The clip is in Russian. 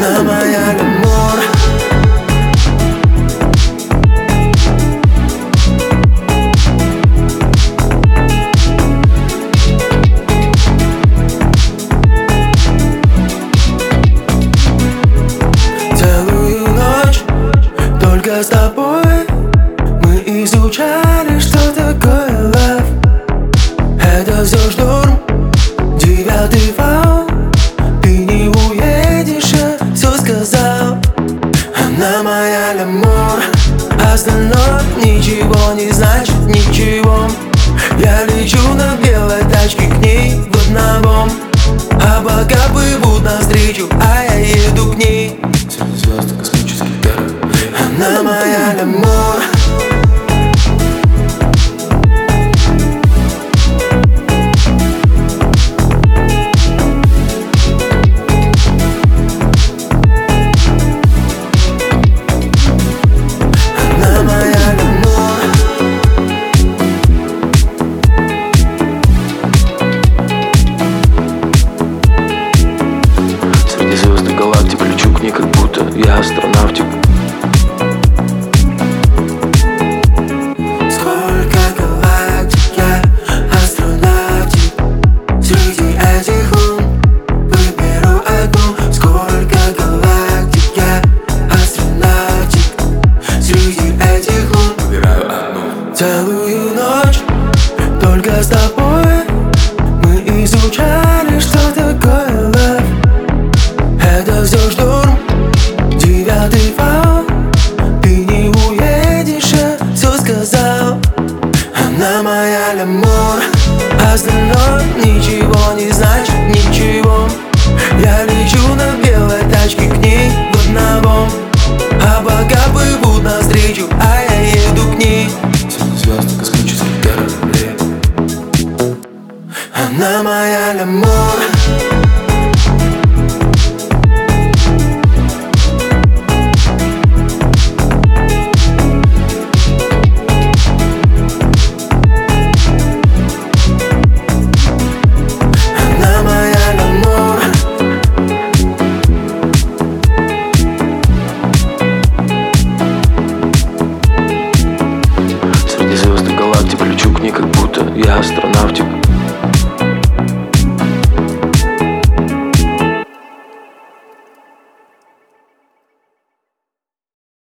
Она моя Лемур. Целую ночь только с тобой мы изучали, что такое love. Это все шторм, 9-й вал. Ты не уедешь, я все сказал. Она моя Лемур. Остальное ничего не значит, ничего. Я лечу на белой тачке к ней в одного. Облака плывут навстречу, а я еду к ней. Звезды космических пер. Она моя Лемур. Среди звезд и галактик лечу к ней, как будто я астронавтик.